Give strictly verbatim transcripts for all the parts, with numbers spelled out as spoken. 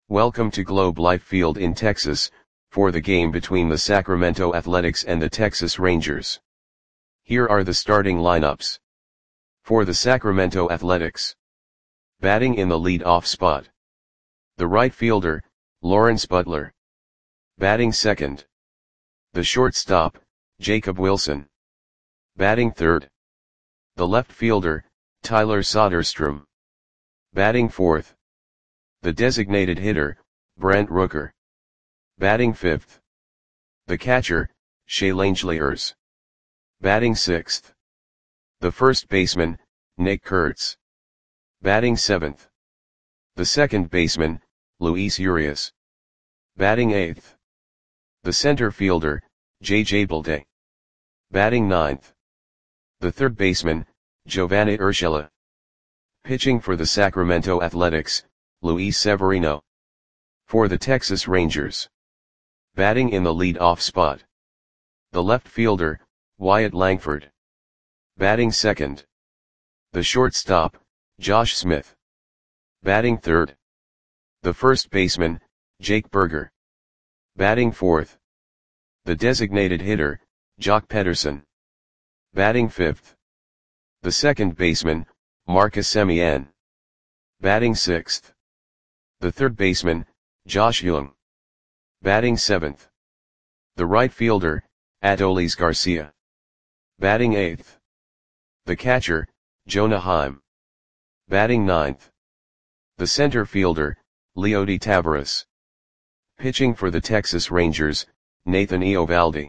Welcome to Globe Life Field in Texas, for the game between the Sacramento Athletics and the Texas Rangers. Here are the starting lineups. For the Sacramento Athletics. Batting in the lead-off spot. The right fielder, Lawrence Butler. Batting second. The shortstop, Jacob Wilson. Batting third. The left fielder, Tyler Soderstrom. Batting fourth. The designated hitter, Brent Rooker. Batting fifth. The catcher, Shea Langeliers. Batting sixth. The first baseman, Nick Kurtz. Batting seventh. The second baseman, Luis Urias. Batting eighth. The center fielder, J J Bleday. Batting ninth. The third baseman, Giovanni Urshela. Pitching for the Sacramento Athletics, Luis Severino. For the Texas Rangers. Batting in the lead-off spot. The left fielder, Wyatt Langford. Batting second. The shortstop, Josh Smith. Batting third. The first baseman, Jake Burger. Batting fourth. The designated hitter, Joc Pederson. Batting fifth. The second baseman, Marcus Semien. Batting sixth. The third baseman, Josh Jung. Batting seventh. The right fielder, Adolis Garcia. Batting eighth. The catcher, Jonah Heim. Batting ninth. The center fielder, Leody Taveras. Pitching for the Texas Rangers, Nathan Eovaldi.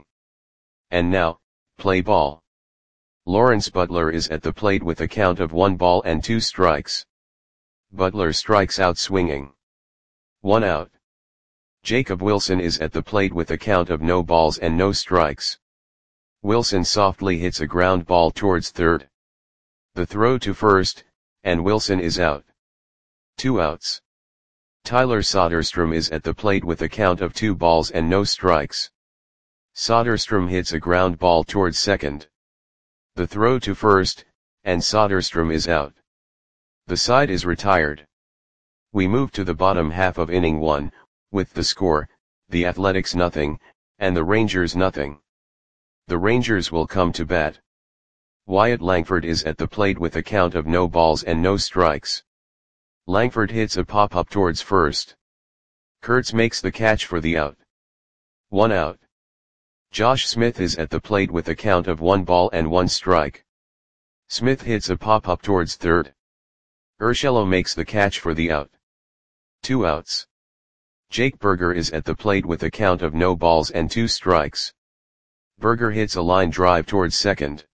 And now, play ball. Lawrence Butler is at the plate with a count of one ball and two strikes. Butler strikes out swinging. One out. Jacob Wilson is at the plate with a count of no balls and no strikes. Wilson softly hits a ground ball towards third. The throw to first, and Wilson is out. Two outs. Tyler Soderstrom is at the plate with a count of two balls and no strikes. Soderstrom hits a ground ball towards second. The throw to first, and Soderstrom is out. The side is retired. We move to the bottom half of inning one, with the score, the Athletics nothing, and the Rangers nothing. The Rangers will come to bat. Wyatt Langford is at the plate with a count of no balls and no strikes. Langford hits a pop-up towards first. Kurtz makes the catch for the out. One out. Josh Smith is at the plate with a count of one ball and one strike. Smith hits a pop-up towards third. Urshela makes the catch for the out. Two outs. Jake Burger is at the plate with a count of no balls and two strikes. Burger hits a line drive towards second.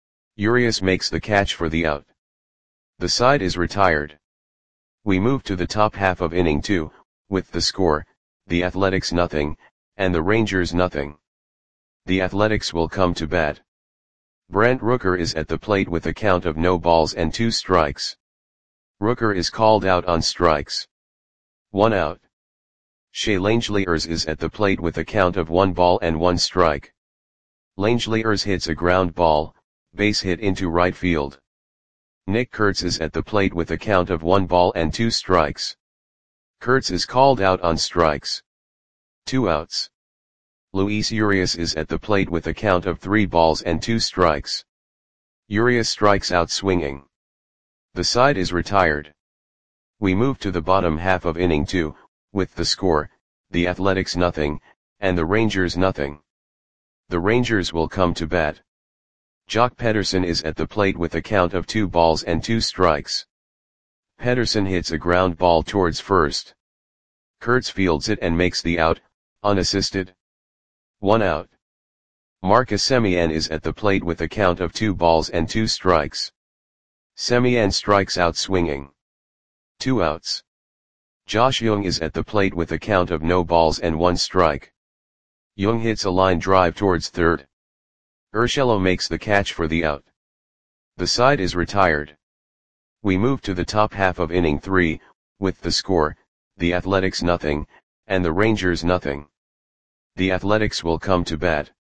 Urias makes the catch for the out. The side is retired. We move to the top half of inning two, with the score, the Athletics nothing, and the Rangers nothing. The Athletics will come to bat. Brent Rooker is at the plate with a count of no balls and two strikes. Rooker is called out on strikes. One out. Shea Langeliers is at the plate with a count of one ball and one strike. Langeliers hits a ground ball, base hit into right field. Nick Kurtz is at the plate with a count of one ball and two strikes. Kurtz is called out on strikes. Two outs. Luis Urias is at the plate with a count of three balls and two strikes. Urias strikes out swinging. The side is retired. We move to the bottom half of inning two, with the score, the Athletics nothing, and the Rangers nothing. The Rangers will come to bat. Joc Pederson is at the plate with a count of two balls and two strikes. Pederson hits a ground ball towards first. Kurtz fields it and makes the out, unassisted. One out. Marcus Semien is at the plate with a count of two balls and two strikes. Semien strikes out swinging. Two outs. Josh Jung is at the plate with a count of no balls and one strike. Jung hits a line drive towards third. Urshela makes the catch for the out. The side is retired. We move to the top half of inning three, with the score, the Athletics nothing, and the Rangers nothing. The Athletics will come to bat.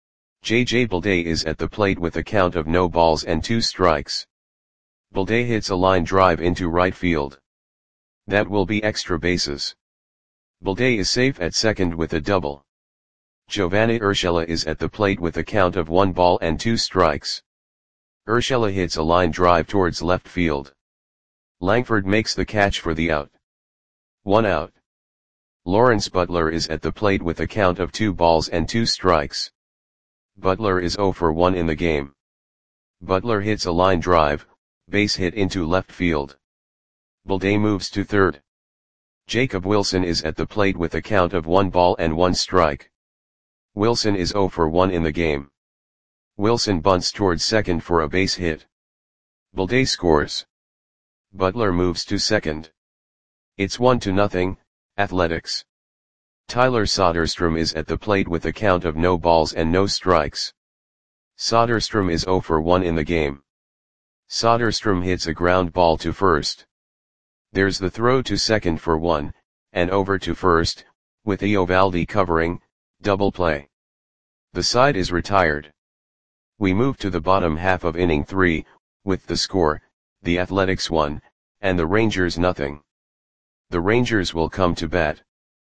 J J Bleday is at the plate with a count of no balls and two strikes. Bleday hits a line drive into right field. That will be extra bases. Balday is safe at second with a double. Giovanni Urshela is at the plate with a count of one ball and two strikes. Urshela hits a line drive towards left field. Langford makes the catch for the out. One out. Lawrence Butler is at the plate with a count of two balls and two strikes. Butler is zero for one in the game. Butler hits a line drive, base hit into left field. Balday moves to third. Jacob Wilson is at the plate with a count of one ball and one strike. Wilson is zero for one in the game. Wilson bunts towards second for a base hit. Balday scores. Butler moves to second. It's one to nothing, Athletics. Tyler Soderstrom is at the plate with a count of no balls and no strikes. Soderstrom is zero for one in the game. Soderstrom hits a ground ball to first. There's the throw to second for one, and over to first, with Eovaldi covering, double play. The side is retired. We move to the bottom half of inning three, with the score, the Athletics one, and the Rangers nothing. The Rangers will come to bat.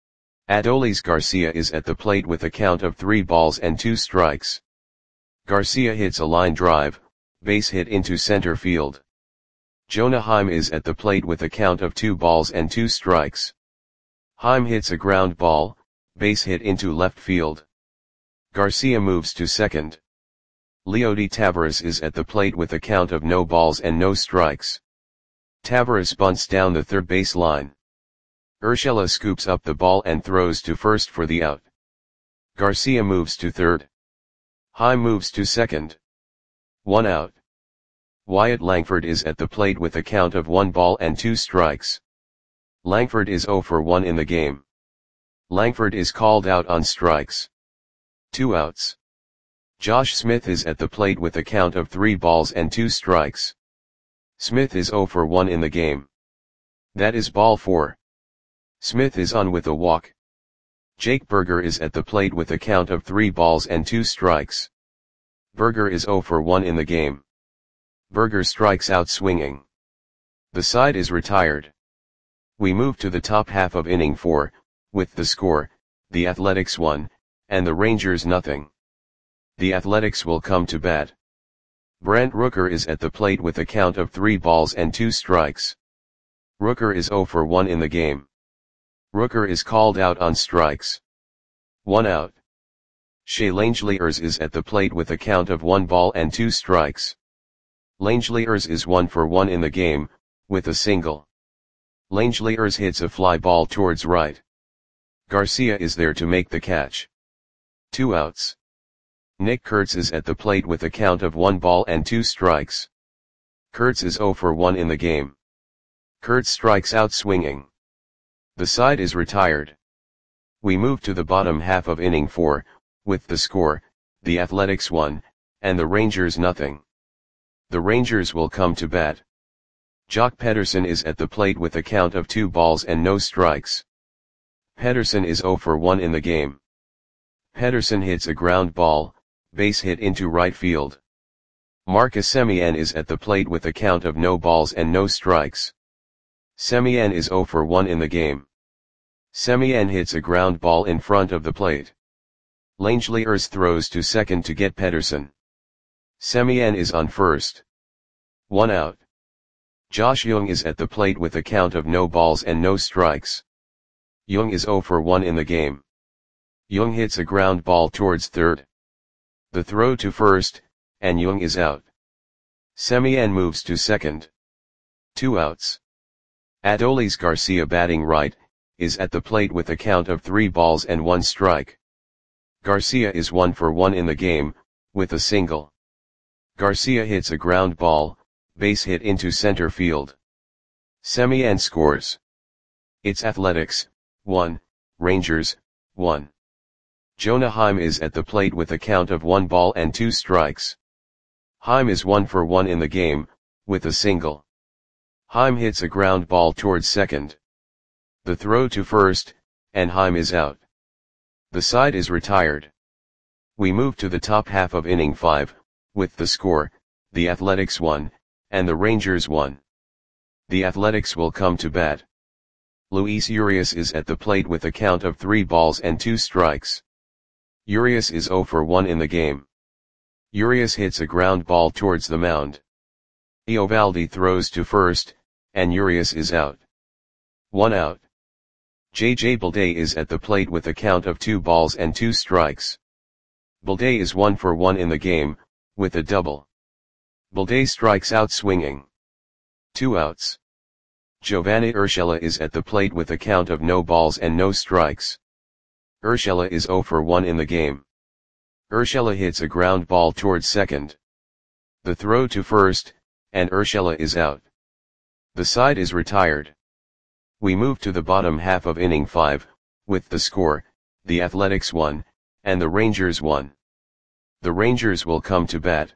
Adolis Garcia is at the plate with a count of three balls and two strikes. Garcia hits a line drive, base hit into center field. Jonah Heim is at the plate with a count of two balls and two strikes. Heim hits a ground ball, base hit into left field. Garcia moves to second. Leody Taveras is at the plate with a count of no balls and no strikes. Taveras bunts down the third base line. Urshela scoops up the ball and throws to first for the out. Garcia moves to third. Heim moves to second. One out. Wyatt Langford is at the plate with a count of one ball and two strikes. Langford is zero for one in the game. Langford is called out on strikes. Two outs. Josh Smith is at the plate with a count of three balls and two strikes. Smith is zero for one in the game. That is ball four. Smith is on with a walk. Jake Berger is at the plate with a count of three balls and two strikes. Berger is zero for one in the game. Berger strikes out swinging. The side is retired. We move to the top half of inning four, with the score, the Athletics one, and the Rangers nothing. The Athletics will come to bat. Brent Rooker is at the plate with a count of three balls and two strikes. Rooker is zero for one in the game. Rooker is called out on strikes. One out. Shea Langeliers is at the plate with a count of one ball and two strikes. Langeliers is one for one in the game, with a single. Langeliers hits a fly ball towards right. Garcia is there to make the catch. Two outs. Nick Kurtz is at the plate with a count of one ball and two strikes. Kurtz is zero for one in the game. Kurtz strikes out swinging. The side is retired. We move to the bottom half of inning four, with the score, the Athletics one, and the Rangers nothing. The Rangers will come to bat. Jock Pederson is at the plate with a count of two balls and no strikes. Pederson is zero for one in the game. Pederson hits a ground ball, base hit into right field. Marcus Semien is at the plate with a count of no balls and no strikes. Semien is zero for one in the game. Semien hits a ground ball in front of the plate. Langeliers throws to second to get Pederson. Semien is on first. One out. Josh Jung is at the plate with a count of no balls and no strikes. Jung is zero for one in the game. Jung hits a ground ball towards third. The throw to first, and Jung is out. Semien moves to second. Two outs. Adolis Garcia batting right, is at the plate with a count of three balls and one strike. Garcia is one for one in the game, with a single. Garcia hits a ground ball, base hit into center field. Semien scores. It's Athletics, one, Rangers, one. Jonah Heim is at the plate with a count of one ball and two strikes. Heim is one for one in the game, with a single. Heim hits a ground ball towards second. The throw to first, and Heim is out. The side is retired. We move to the top half of inning five, with the score, the Athletics one, and the Rangers one. The Athletics will come to bat. Luis Urias is at the plate with a count of three balls and two strikes. Urias is zero for one in the game. Urias hits a ground ball towards the mound. Eovaldi throws to first, and Urias is out. One out. J J Bleday is at the plate with a count of two balls and two strikes. Bleday is one for one in the game, with a double. Bleday strikes out swinging. Two outs. Giovanni Urshela is at the plate with a count of no balls and no strikes. Urshela is zero for one in the game. Urshela hits a ground ball towards second. The throw to first, and Urshela is out. The side is retired. We move to the bottom half of inning five, with the score, the Athletics one, and the Rangers one. The Rangers will come to bat.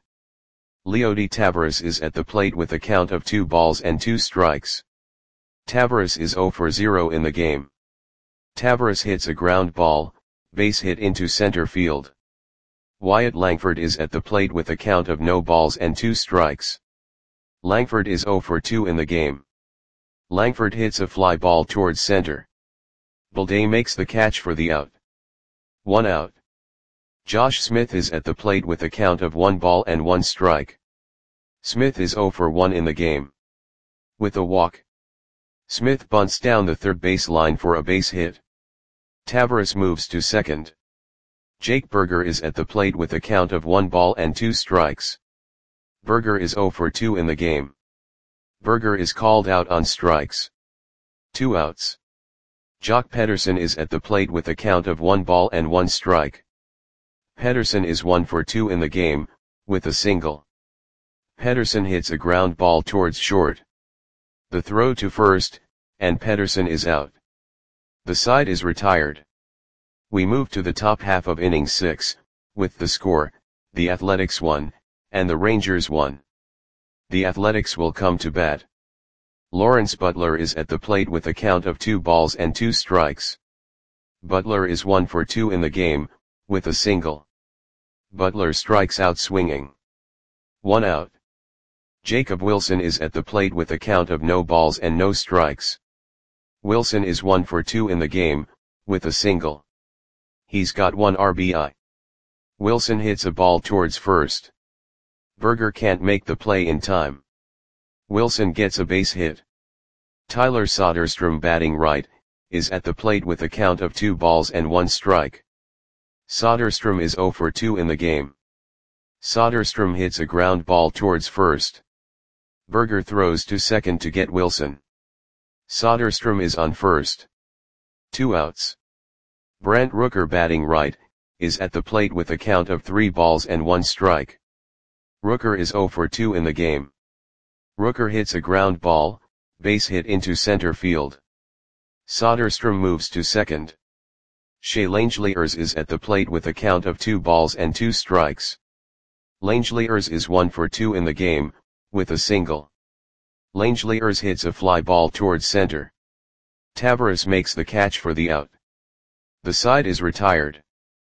Leody Taveras is at the plate with a count of two balls and two strikes. Taveras is zero for zero in the game. Taveras hits a ground ball, base hit into center field. Wyatt Langford is at the plate with a count of no balls and two strikes. Langford is zero for two in the game. Langford hits a fly ball towards center. Bleday makes the catch for the out. One out. Josh Smith is at the plate with a count of one ball and one strike. Smith is zero for one in the game. With a walk. Smith bunts down the third base line for a base hit. Taveras moves to second. Jake Burger is at the plate with a count of one ball and two strikes. Burger is zero for two in the game. Burger is called out on strikes. Two outs. Jock Pederson is at the plate with a count of one ball and one strike. Pederson is one for two in the game, with a single. Pederson hits a ground ball towards short. The throw to first, and Pederson is out. The side is retired. We move to the top half of inning six, with the score, the Athletics one, and the Rangers one. The Athletics will come to bat. Lawrence Butler is at the plate with a count of two balls and two strikes. Butler is one for two in the game, with a single. Butler strikes out swinging. One out. Jacob Wilson is at the plate with a count of no balls and no strikes. Wilson is one for two in the game, with a single. He's got one R B I. Wilson hits a ball towards first. Burger can't make the play in time. Wilson gets a base hit. Tyler Soderstrom, batting right, is at the plate with a count of two balls and one strike. Soderstrom is zero for two in the game. Soderstrom hits a ground ball towards first. Burger throws to second to get Wilson. Soderstrom is on first. Two outs. Brent Rooker, batting right, is at the plate with a count of three balls and one strike. Rooker is zero for two in the game. Rooker hits a ground ball, base hit into center field. Soderstrom moves to second. Shea Langeliers is at the plate with a count of two balls and two strikes. Langeliers is one for two in the game, with a single. Langeliers hits a fly ball towards center. Taveras makes the catch for the out. The side is retired.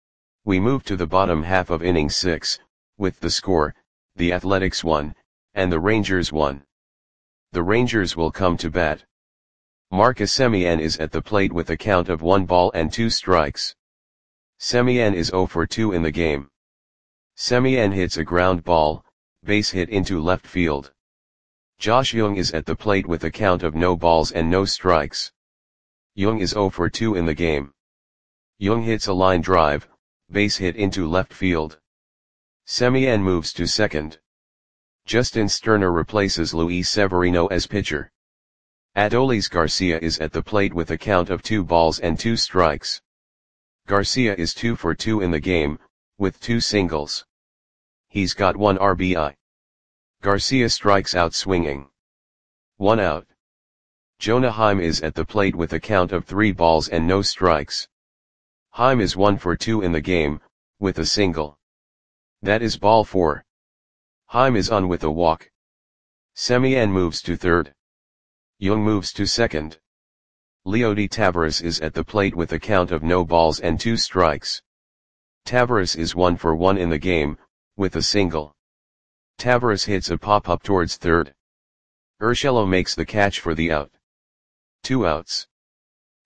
We move to the bottom half of inning six, with the score, the Athletics one, and the Rangers one. The Rangers will come to bat. Marcus Semien is at the plate with a count of one ball and two strikes. Semien is zero for two in the game. Semien hits a ground ball, base hit into left field. Josh Jung is at the plate with a count of no balls and no strikes. Jung is zero for two in the game. Jung hits a line drive, base hit into left field. Semien moves to second. Justin Sterner replaces Luis Severino as pitcher. Adolis Garcia is at the plate with a count of two balls and two strikes. Garcia is two for two in the game, with two singles. He's got one R B I. Garcia strikes out swinging. One out. Jonah Heim is at the plate with a count of three balls and no strikes. Heim is one for two in the game, with a single. That is ball four. Heim is on with a walk. Semien moves to third. Jung moves to second. Leody Taveras is at the plate with a count of no balls and two strikes. Taveras is one for one in the game, with a single. Taveras hits a pop-up towards third. Urshela makes the catch for the out. Two outs.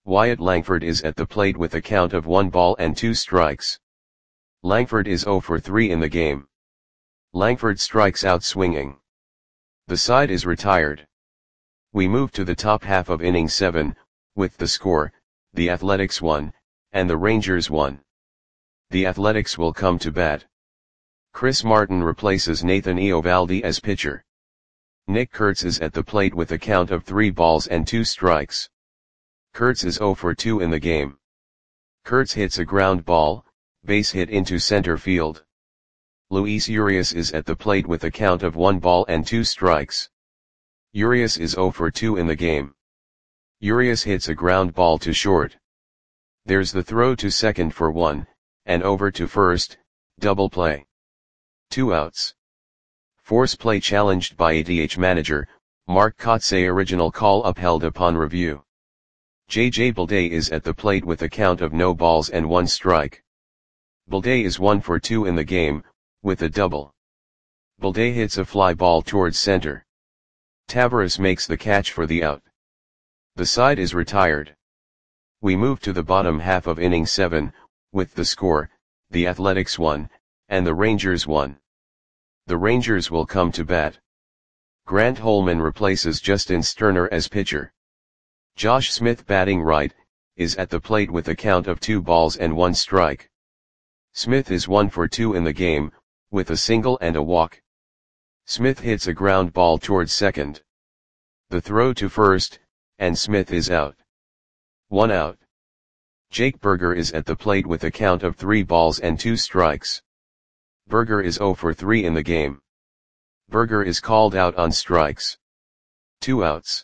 Wyatt Langford is at the plate with a count of one ball and two strikes. Langford is zero for three in the game. Langford strikes out swinging. The side is retired. We move to the top half of inning seven, with the score, the Athletics one, and the Rangers one. The Athletics will come to bat. Chris Martin replaces Nathan Eovaldi as pitcher. Nick Kurtz is at the plate with a count of three balls and two strikes. Kurtz is zero for two in the game. Kurtz hits a ground ball, base hit into center field. Luis Urias is at the plate with a count of one ball and two strikes. Urias is zero for two in the game. Urias hits a ground ball to short. There's the throw to second for one, and over to first, double play. Two outs. Force play challenged by A D H manager, Mark Kotsay. Original call upheld upon review. J J Bleday is at the plate with a count of no balls and one strike. Bleday is one for two in the game, with a double. Bleday hits a fly ball towards center. Taveras makes the catch for the out. The side is retired. We move to the bottom half of inning seven, with the score, the Athletics one, and the Rangers one. The Rangers will come to bat. Grant Holman replaces Justin Sterner as pitcher. Josh Smith, batting right, is at the plate with a count of two balls and one strike. Smith is one for two in the game, with a single and a walk. Smith hits a ground ball towards second. The throw to first, and Smith is out. One out. Jake Burger is at the plate with a count of three balls and two strikes. Burger is zero for three in the game. Burger is called out on strikes. Two outs.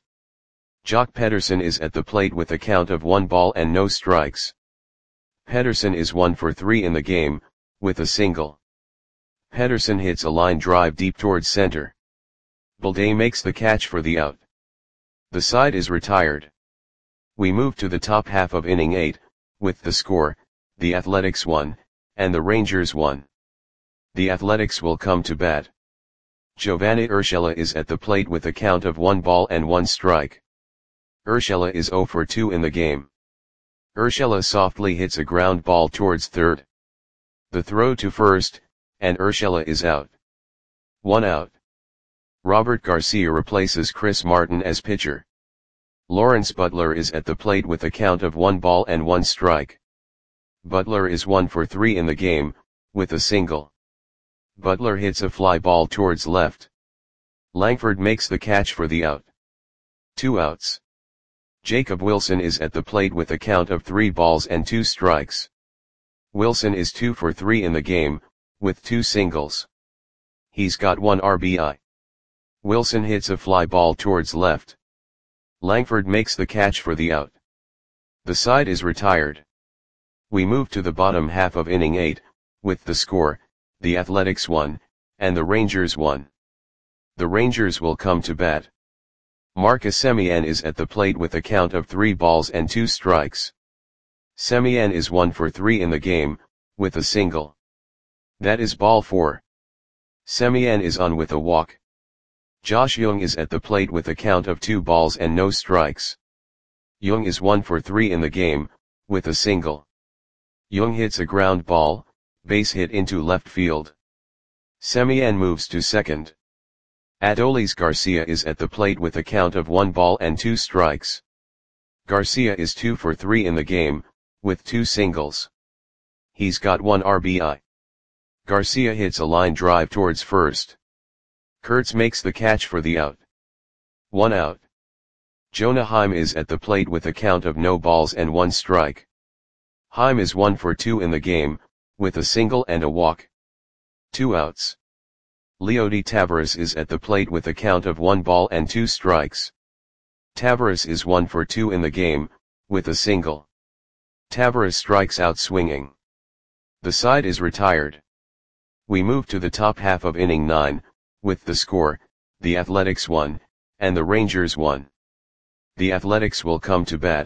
Jock Pederson is at the plate with a count of one ball and no strikes. Pederson is one for three in the game, with a single. Pederson hits a line drive deep towards center. Bleday makes the catch for the out. The side is retired. We move to the top half of inning eight, with the score, the Athletics one, and the Rangers one. The Athletics will come to bat. Giovanni Urshela is at the plate with a count of one ball and one strike. Urshela is zero for two in the game. Urshela softly hits a ground ball towards third. The throw to first, and Urshela is out. One out. Robert Garcia replaces Chris Martin as pitcher. Lawrence Butler is at the plate with a count of one ball and one strike. Butler is one for three in the game, with a single. Butler hits a fly ball towards left. Langford makes the catch for the out. Two outs. Jacob Wilson is at the plate with a count of three balls and two strikes. Wilson is two for three in the game, with two singles. He's got one R B I. Wilson hits a fly ball towards left. Langford makes the catch for the out. The side is retired. We move to the bottom half of inning eight, with the score, the Athletics one, and the Rangers one. The Rangers will come to bat. Marcus Semien is at the plate with a count of three balls and two strikes. Semien is one for three in the game, with a single. That is ball four. Semien is on with a walk. Josh Jung is at the plate with a count of two balls and no strikes. Jung is one for three in the game, with a single. Jung hits a ground ball, base hit into left field. Semien moves to second. Adolis Garcia is at the plate with a count of one ball and two strikes. Garcia is two for three in the game, with two singles. He's got one R B I. Garcia hits a line drive towards first. Kurtz makes the catch for the out. One out. Jonah Heim is at the plate with a count of no balls and one strike. Heim is one for two in the game, with a single and a walk. Two outs. Leody Taveras is at the plate with a count of one ball and two strikes. Taveras is one for two in the game, with a single. Taveras strikes out swinging. The side is retired. We move to the top half of inning nine, with the score, the Athletics one, and the Rangers one. The Athletics will come to bat.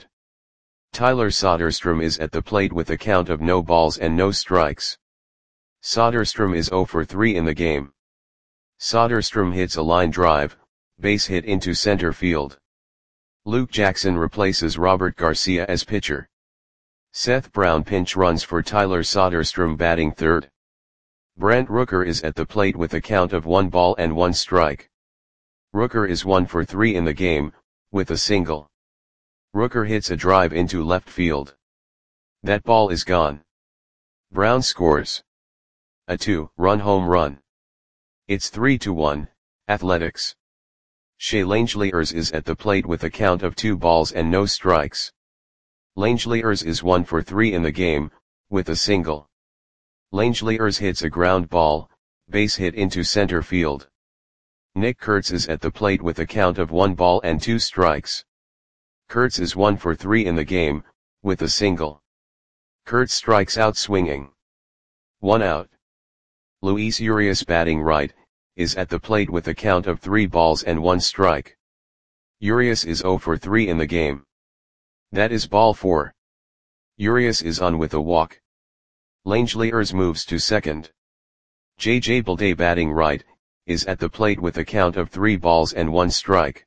Tyler Soderstrom is at the plate with a count of no balls and no strikes. Soderstrom is zero for three in the game. Soderstrom hits a line drive, base hit into center field. Luke Jackson replaces Robert Garcia as pitcher. Seth Brown pinch runs for Tyler Soderstrom batting third. Brent Rooker is at the plate with a count of one ball and one strike. Rooker is one for three in the game, with a single. Rooker hits a drive into left field. That ball is gone. Brown scores a two-run home run. It's three to one, Athletics. Shea Langeliers is at the plate with a count of two balls and no strikes. Langeliers is one for three in the game, with a single. Langeliers hits a ground ball, base hit into center field. Nick Kurtz is at the plate with a count of one ball and two strikes. Kurtz is one for three in the game, with a single. Kurtz strikes out swinging. One out. Luis Urias batting right, is at the plate with a count of three balls and one strike. Urias is zero for three in the game. That is ball four. Urias is on with a walk. Langeliers moves to second. J J Bleday batting right, is at the plate with a count of three balls and one strike.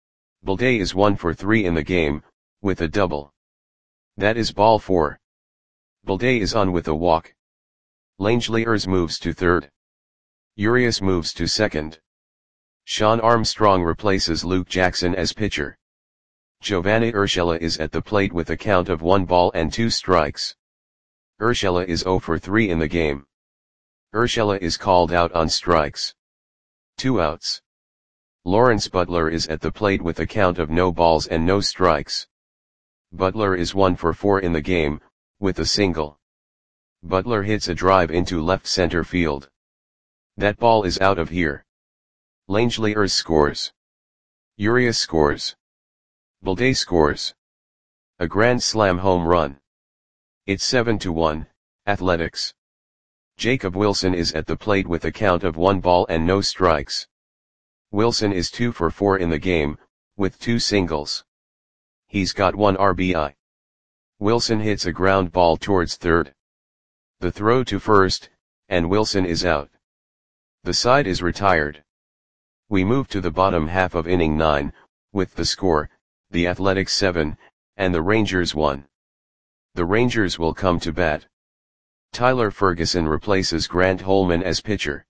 Bleday is one for three in the game, with a double. That is ball four. Bleday is on with a walk. Langeliers moves to third. Urias moves to second. Sean Armstrong replaces Luke Jackson as pitcher. Giovanni Urshela is at the plate with a count of one ball and two strikes. Urshela is zero for three in the game. Urshela is called out on strikes. Two outs. Lawrence Butler is at the plate with a count of no balls and no strikes. Butler is one for four in the game, with a single. Butler hits a drive into left center field. That ball is out of here. Langeliers scores. Urias scores. Bleday scores. A grand slam home run. It's seven to one, Athletics. Jacob Wilson is at the plate with a count of one ball and no strikes. Wilson is two for four in the game, with two singles. He's got one R B I. Wilson hits a ground ball towards third. The throw to first, and Wilson is out. The side is retired. We move to the bottom half of inning nine, with the score, the Athletics seven, and the Rangers one. The Rangers will come to bat. Tyler Ferguson replaces Grant Holman as pitcher.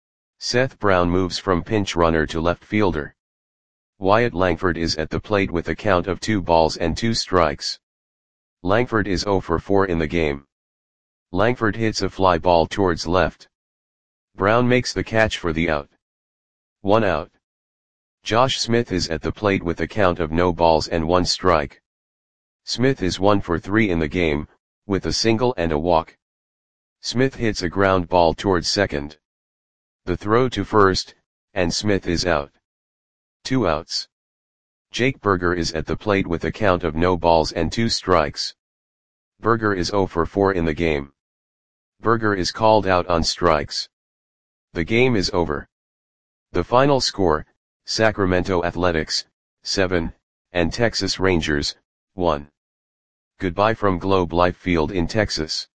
Seth Brown moves from pinch runner to left fielder. Wyatt Langford is at the plate with a count of two balls and two strikes. Langford is zero for four in the game. Langford hits a fly ball towards left. Brown makes the catch for the out. One out. Josh Smith is at the plate with a count of no balls and one strike. Smith is one for three in the game, with a single and a walk. Smith hits a ground ball towards second. The throw to first, and Smith is out. Two outs. Jake Burger is at the plate with a count of no balls and two strikes. Burger is zero for four in the game. Burger is called out on strikes. The game is over. The final score, Sacramento Athletics, seven, and Texas Rangers, one. Goodbye from Globe Life Field in Texas.